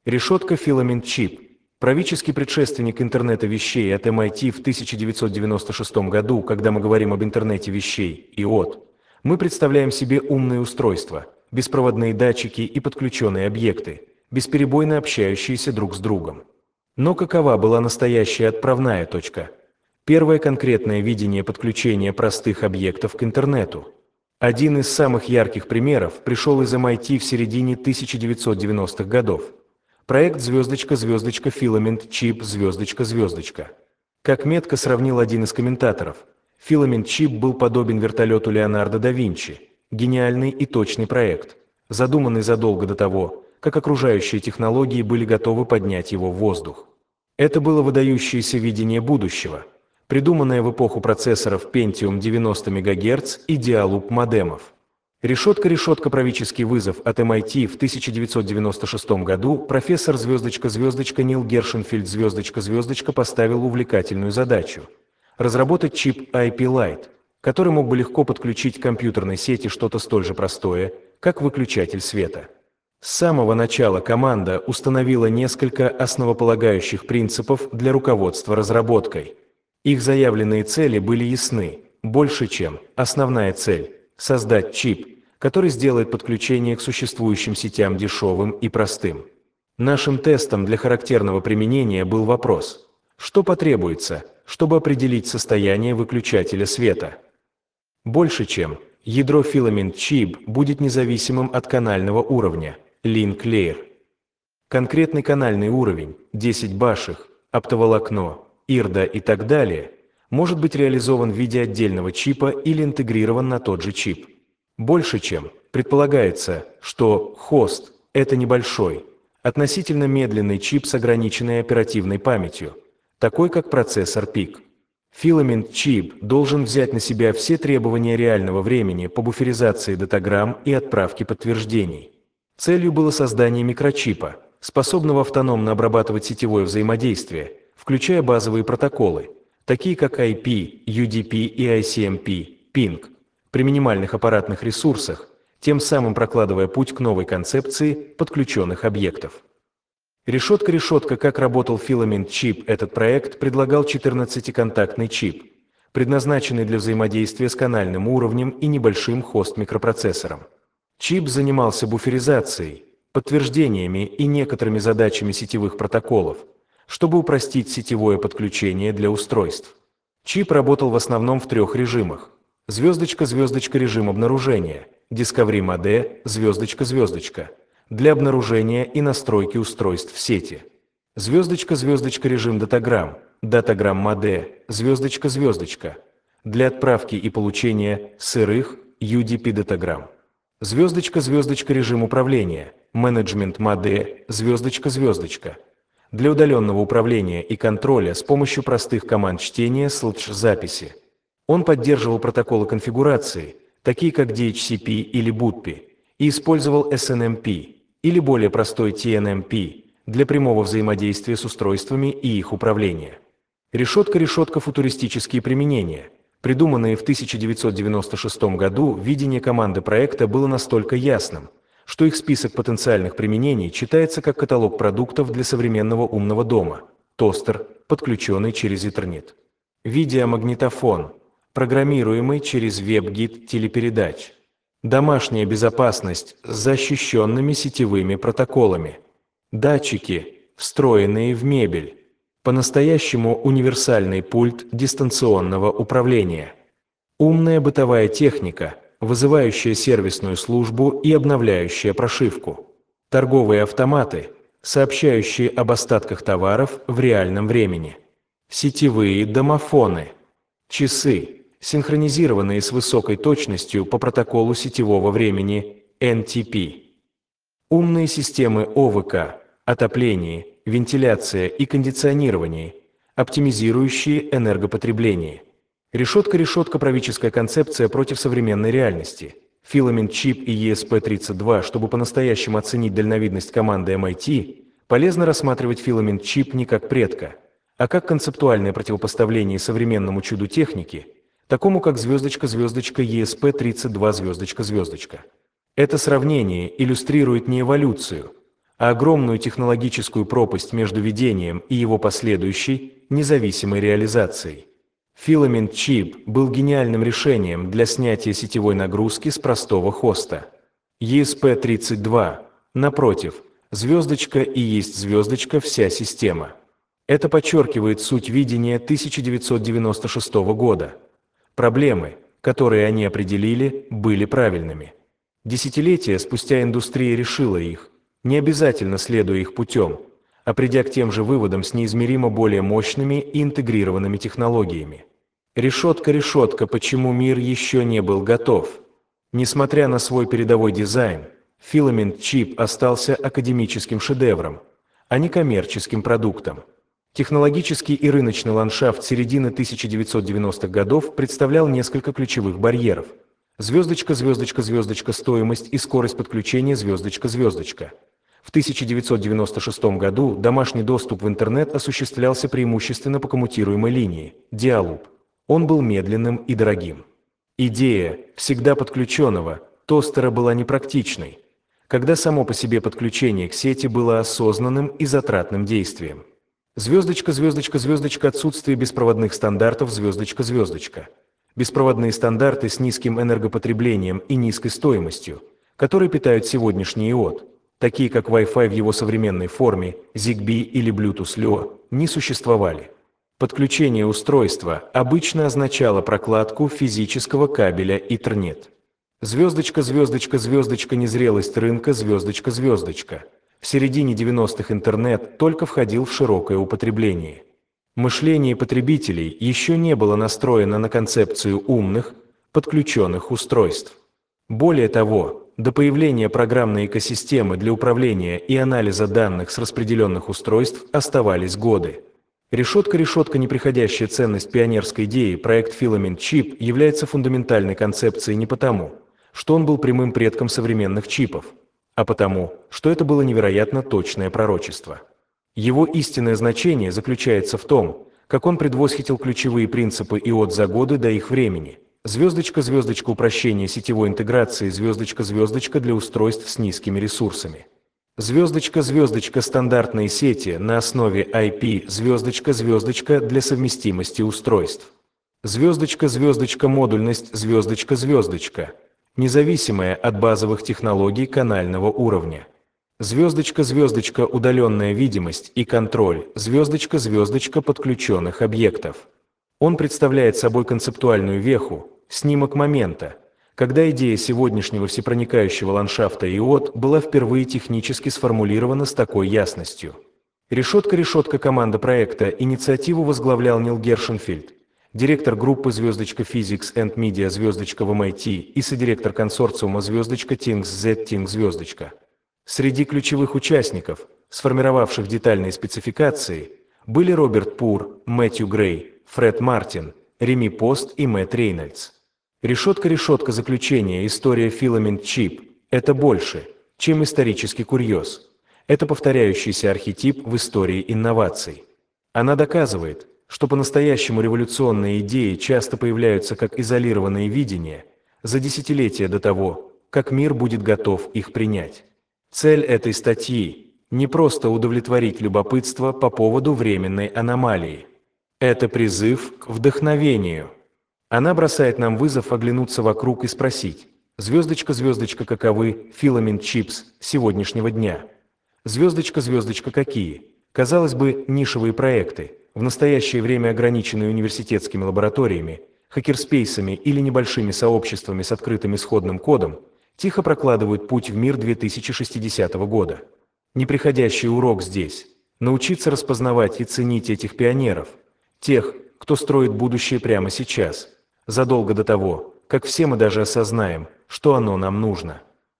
Решетка Filament Chip. Правительский предшественник интернета вещей от MIT в 1996 году, когда мы говорим об интернете вещей, мы представляем себе умные устройства, беспроводные датчики и подключенные объекты, бесперебойно общающиеся друг с другом. Но какова была настоящая отправная точка? Первое конкретное видение подключения простых объектов к интернету. Один из самых ярких примеров пришел из MIT в середине 1990-х годов. Проект звездочка-звездочка Filament Chip звездочка-звездочка. Как метко сравнил один из комментаторов, Filament Chip был подобен вертолету Леонардо да Винчи, гениальный и точный проект, задуманный задолго до того, как окружающие технологии были готовы поднять его в воздух. Это было выдающееся видение будущего, придуманное в эпоху процессоров Pentium 90 МГц и Dial-Up модемов. Решетка правительский вызов от MIT в 1996 году профессор звездочка-звездочка Нил Гершенфельд звездочка-звездочка поставил увлекательную задачу – разработать чип IP Lite, который мог бы легко подключить к компьютерной сети что-то столь же простое, как выключатель света. С самого начала команда установила несколько основополагающих принципов для руководства разработкой. Их заявленные цели были ясны, больше чем основная цель – создать чип, который сделает подключение к существующим сетям дешевым и простым. Нашим тестом для характерного применения был вопрос: что потребуется, чтобы определить состояние выключателя света? Больше чем ядро Filament Chip будет независимым от канального уровня Link Layer. Конкретный канальный уровень, 10 башек, оптоволокно, IRDA и так далее, может быть реализован в виде отдельного чипа или интегрирован на тот же чип. Больше чем предполагается, что хост – это небольшой, относительно медленный чип с ограниченной оперативной памятью, такой как процессор PIC. Filament Chip должен взять на себя все требования реального времени по буферизации датаграмм и отправке подтверждений. Целью было создание микрочипа, способного автономно обрабатывать сетевое взаимодействие, включая базовые протоколы, такие как IP, UDP и ICMP, PING, при минимальных аппаратных ресурсах, тем самым прокладывая путь к новой концепции подключенных объектов. Решетка, как работал Filament Chip. Этот проект предлагал 14-контактный чип, предназначенный для взаимодействия с канальным уровнем и небольшим хост-микропроцессором. Чип занимался буферизацией, подтверждениями и некоторыми задачами сетевых протоколов, чтобы упростить сетевое подключение для устройств. Чип работал в основном в 3 режимах. Звездочка-звездочка режим обнаружения, Discovery Mode, звездочка-звездочка, для обнаружения и настройки устройств в сети. Звездочка-звездочка режим датаграмм, Datagram Mode, звездочка-звездочка, для отправки и получения сырых UDP датаграмм. Звездочка-звездочка режим управления, Management Mode, звездочка-звездочка, для удаленного управления и контроля с помощью простых команд чтения /записи. Он поддерживал протоколы конфигурации, такие как DHCP или BOOTP, и использовал SNMP или более простой TNMP для прямого взаимодействия с устройствами и их управления. Решетка футуристические применения. Придуманные в 1996 году, видение команды проекта было настолько ясным, что их список потенциальных применений читается как каталог продуктов для современного умного дома. Тостер, подключенный через Ethernet. Видеомагнитофон, программируемый через WebGIT телепередач. Домашняя безопасность с защищенными сетевыми протоколами. Датчики, встроенные в мебель. По-настоящему универсальный пульт дистанционного управления. Умная бытовая техника, вызывающая сервисную службу и обновляющая прошивку. Торговые автоматы, сообщающие об остатках товаров в реальном времени. Сетевые домофоны. Часы, синхронизированные с высокой точностью по протоколу сетевого времени NTP. Умные системы ОВК, отопление, вентиляция и кондиционирование, оптимизирующие энергопотребление. Решетка правительская концепция против современной реальности. Filament Chip и ESP32. Чтобы по-настоящему оценить дальновидность команды MIT, полезно рассматривать Filament Chip не как предка, а как концептуальное противопоставление современному чуду техники, такому как звездочка-звездочка ESP32 звездочка-звездочка. Это сравнение иллюстрирует не эволюцию, а огромную технологическую пропасть между видением и его последующей, независимой реализацией. Filament Chip был гениальным решением для снятия сетевой нагрузки с простого хоста. ESP32, напротив, звездочка и есть звездочка вся система. Это подчеркивает суть видения 1996 года. Проблемы, которые они определили, были правильными. Десятилетия спустя индустрия решила их, не обязательно следуя их путем, а придя к тем же выводам с неизмеримо более мощными и интегрированными технологиями. Решетка, почему мир еще не был готов? Несмотря на свой передовой дизайн, Filament Chip остался академическим шедевром, а не коммерческим продуктом. Технологический и рыночный ландшафт середины 1990-х годов представлял несколько ключевых барьеров. Звездочка, стоимость и скорость подключения звездочка. В 1996 году домашний доступ в интернет осуществлялся преимущественно по коммутируемой линии – Dial-Up. Он был медленным и дорогим. Идея всегда подключенного тостера была непрактичной, когда само по себе подключение к сети было осознанным и затратным действием. Звездочка, отсутствие беспроводных стандартов, звездочка. Беспроводные стандарты с низким энергопотреблением и низкой стоимостью, которые питают сегодняшний IoT, такие как Wi-Fi в его современной форме, Zigbee или Bluetooth LoRa, не существовали. Подключение устройства обычно означало прокладку физического кабеля Ethernet. Звездочка, незрелость рынка, звездочка. В середине 90-х интернет только входил в широкое употребление. Мышление потребителей еще не было настроено на концепцию умных, подключенных устройств. Более того, до появления программной экосистемы для управления и анализа данных с распределенных устройств оставались годы. Решетка, неприходящая ценность пионерской идеи, проект Filament Chip является фундаментальной концепцией не потому, что он был прямым предком современных чипов, а потому, что это было невероятно точное пророчество. Его истинное значение заключается в том, как он предвосхитил ключевые принципы IoT за годы до их времени. Звездочка, упрощение сетевой интеграции, звездочка для устройств с низкими ресурсами. Звездочка, стандартные сети на основе IP, звездочка для совместимости устройств. Звездочка, модульность, звездочка, независимая от базовых технологий канального уровня. Звездочка, удаленная видимость и контроль, звездочка подключенных объектов. Он представляет собой концептуальную веху, снимок момента, когда идея сегодняшнего всепроникающего ландшафта IoT была впервые технически сформулирована с такой ясностью. Решетка команда проекта, инициативу возглавлял Нил Гершенфельд, директор группы Physics and Media в MIT и содиректор консорциума Things. Среди ключевых участников, сформировавших детальные спецификации, были Роберт Пур, Мэтью Грей, Фред Мартин, Реми Пост и Мэтт Рейнольдс. Решетка заключения, история Filament Chip – это больше, чем исторический курьез. Это повторяющийся архетип в истории инноваций. Она доказывает, что по-настоящему революционные идеи часто появляются как изолированные видения за десятилетия до того, как мир будет готов их принять. Цель этой статьи – не просто удовлетворить любопытство по поводу временной аномалии. Это призыв к вдохновению. Она бросает нам вызов оглянуться вокруг и спросить: звездочка, каковы Filament Chips сегодняшнего дня? Звездочка, какие? Казалось бы, нишевые проекты, в настоящее время ограниченные университетскими лабораториями, хакерспейсами или небольшими сообществами с открытым исходным кодом, тихо прокладывают путь в мир 2060 года. Неприходящий урок здесь – научиться распознавать и ценить этих пионеров, тех, кто строит будущее прямо сейчас, задолго до того, как все мы даже осознаем, что оно нам нужно.